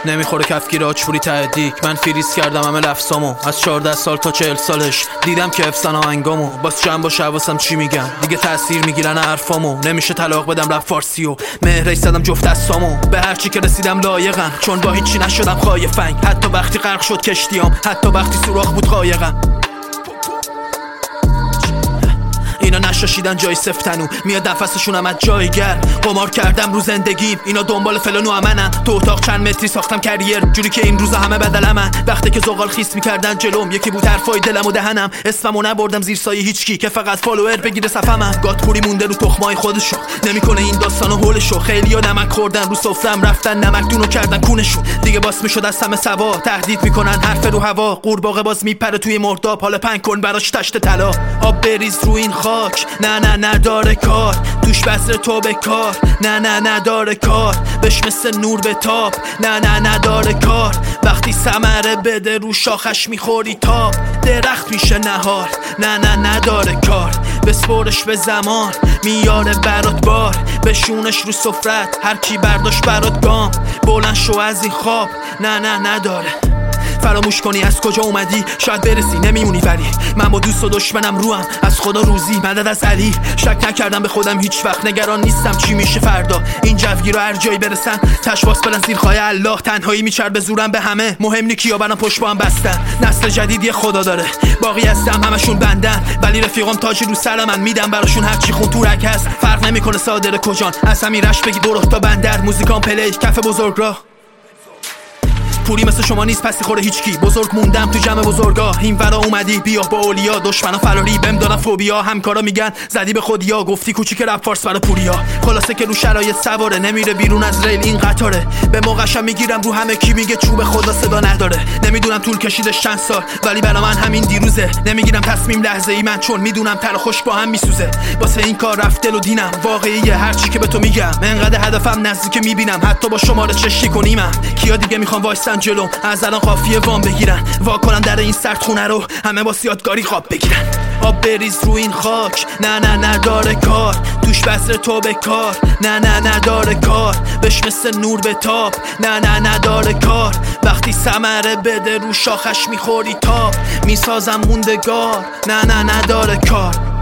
نمیخوره کفگیر آچفوری تهدیک. من فریز کردم همه لفظامو از 14 سال تا 40 سالش. دیدم که افسان آهنگامو باز چند باشه حواسم چی میگم. دیگه تاثیر میگیرن حرفامو. نمیشه طلاق بدم رپ فارسیو. مهرش زدم جفت دستامو. به هر چی که رسیدم لایقم، چون با هیچی نشدم خایفنگ. حتی وقتی غرق شد کشتیام، حتی وقتی سوراخ بود قایقم. اینا نشاشیدن جای سفتنو، میاد نفسشونم از جایگر. قمار کردم رو زندگیم، اینا دنبال فلان و امنن. تو اتاق چند متری ساختم کریر، جوری که این روزا همه بدلمن. وقتی که زغال خیس میکردن جلوم، یکی بود حرفای دلم و دهنم. اسممو نبردم زیر سایه هیچکی که فقط فالوور بگیره صفمم. گاتپوری مونده رو تخمای خودشو، نمیکنه این داستانو هولشو. خیلیا نمک خوردن رو سفرم، رفتن نمک دونو کردن کونشون. دیگه باس میشد از همه سوا، تهدید میکنن حرف رو هوا. قورباغه باز میپره توی مرداب، حالا پنگ کن براش تشت طلا. آب بریز رو این خاک، نه نداره کار. دوش بسر تو به کار، نه نداره کار. بش مثل نور به تاب، نه نداره کار. وقتی ثمره بده رو شاخش میخوری تاب. درخت میشه نهار، نه نداره کار. بسپرش به زمان، میاره برات بار. بشونش رو سفرت، هر کی برداشت برات گام. بلند شو از این خواب، نه نداره. فراموش کنی از کجا اومدی، شاید برسی نمیمونی. ولی من با دوست و دشمنم روام، از خدا روزی مدد از علی. شک نکردم به خودم هیچ وقت، نگران نیستم چی میشه فردا. این جوگیر رو هر جایی برسن، تشواس برن زیر خواهی الله. تنهایی میچر به زورم به همه، مهم نی کیا برن پشت با هم بستن. نسل جدید یه خدا داره، باقی هستم همشون بندن. ولی رفیقام تاجی رو سر من، میدم براشون هر چی خون تورک هست. فرق نمیکنه صادر کجان، از همین رش بگی درست تا بندر. موزیکام پلی کف بزرگراه، پولی مثل شما نیست پسی خوره هیچکی. بزرگ موندم تو جمع بزرگا، این ورا اومدی بیا با اولیا. دشمنا فراری بهم دادن فوبیا، همکارا میگن زدی به خودیا. گفتی کوچیک رپ فارس برا پوریا. خلاصه که رو شرایط سواره، نمیره بیرون از ریل این قطاره. به موقعشم میگیرم رو همه کی میگه چوب خدا صدا نداره. نمیدونم طول کشیدش چند سال، ولی برا من همین دیروزه. نمیگیرم تصمیم لحظه ای من، چون میدونم تر خوش با هم میسوزه. واسه این کار رفت دل و دینم، واقعیه هر چی که به تو میگم. انقدر هدفم نزدیک میبینم، حتی با شماره چشی کنیمم. کیا دیگه میخوام وایسن جلوم، از الان قافیه وام بگیرن. وا کنن در این سردخونه رو، همه با یادگاری خواب بگیرن. آب بریز رو این خاک، نه نداره کار. دوش بسر تو به کار، نه نداره کار. بش مثل نور به تاب، نه نداره کار. وقتی ثمره بده رو شاخش میخوری تاب. میسازم موندگار، نه نداره کار.